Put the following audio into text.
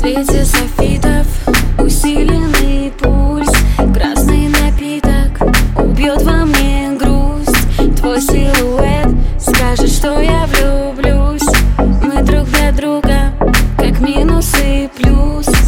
свете софитов усиленный пульс. Красный напиток убьет во мне грусть. Твой силуэт скажет, что я влюблюсь. Мы друг для друга, как минус и плюс.